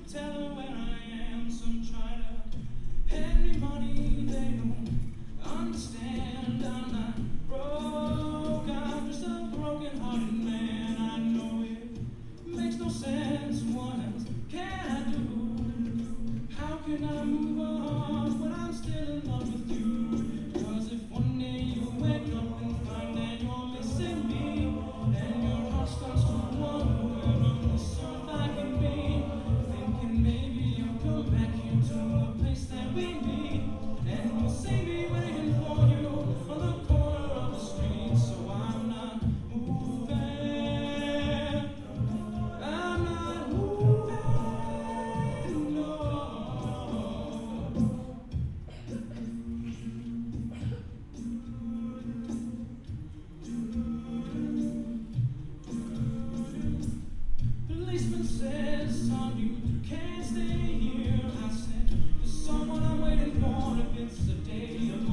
tell her where I am. Some try to hand me money, they don't understand. I'm not broke, I'm just a broken-hearted man. I know it makes no sense. What else can I do? How can I move on when I'm still in love with you? 'Cause if one day you wake up and find that you're missing me, and your heart starts to wonder where on this earth I can be, thinking maybe you'll come back here to the place that we meet, and you'll see me waiting for you on the corner of the street. So I'm not moving, I'm not moving, no. Policeman says, son, you can't stay here. I said, there's someone I'm waiting for. If it's a day of